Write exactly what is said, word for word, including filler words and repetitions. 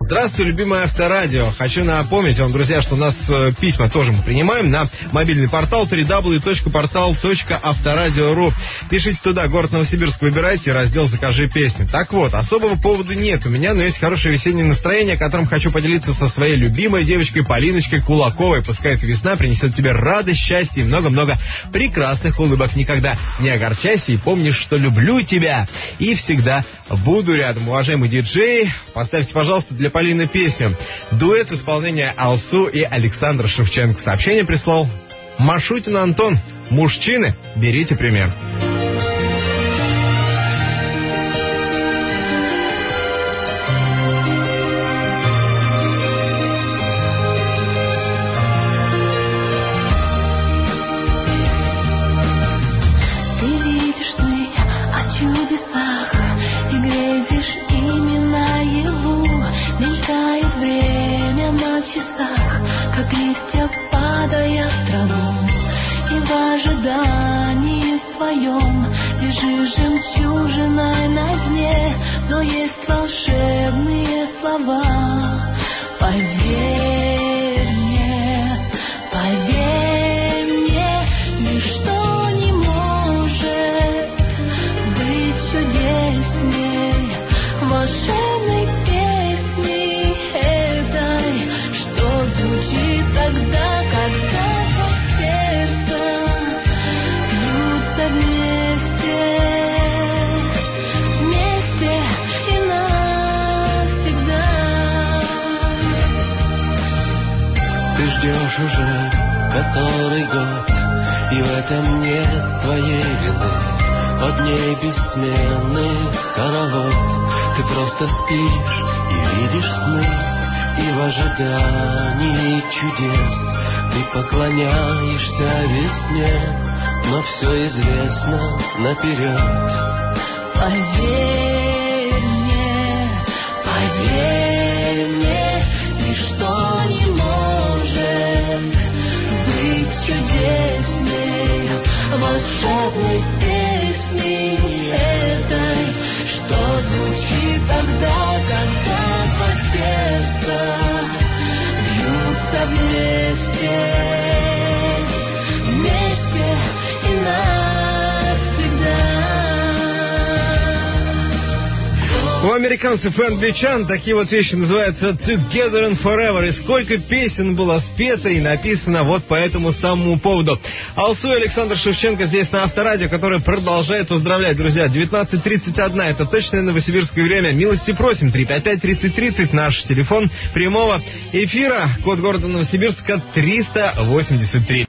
Здравствуй, любимое Авторадио. Хочу напомнить вам, друзья, что у нас э, письма тоже мы принимаем на мобильный портал дабл ю дабл ю дабл ю точка портал точка авторадио точка ру. Пишите туда, город Новосибирск, выбирайте раздел «Закажи песню». Так вот, особого повода нет у меня, но есть хорошее весеннее настроение, которым хочу поделиться со своей любимой девочкой Полиночкой Кулаковой. Пускай эта весна принесет тебе радость, счастье и много-много прекрасных улыбок. Никогда не огорчайся и помни, что люблю тебя и всегда буду рядом. Уважаемый диджей, поставьте, пожалуйста, для Полины песню. Дуэт в исполнении Алсу и Александра Шевченко. Сообщение прислал Машутин Антон. Мужчины, берите пример. Как листья падая в траву, и в ожидании своем лежишь жемчужиной на дне, но есть волшебные слова. Поверь мне, поверь мне, ничто не может быть чудесней волшебной песни этой, что звучит тогда, когда два сердца бьются вместе, вместе и навсегда. Ты ждешь уже который год, и в этом нет твоей вины. От дней бессменных хоровод ты просто спишь и видишь сны, и в ожидании чудес ты поклоняешься весне, но все известно наперед. Поверь мне, поверь мне, ничто не может быть чудесней волшебной песни этой, что звучит тогда, когда два сердца бьются вместе, вместе и навсегда. У американцев англичан такие вот вещи называются Together and Forever. И сколько песен было спето и написано вот по этому самому поводу. Алсу и Александр Шевченко здесь на Авторадио, который продолжает поздравлять, друзья. девятнадцать тридцать один, это точное новосибирское время. Милости просим, три пять пять тридцать тридцать, наш телефон прямого эфира. Код города Новосибирска триста восемьдесят три.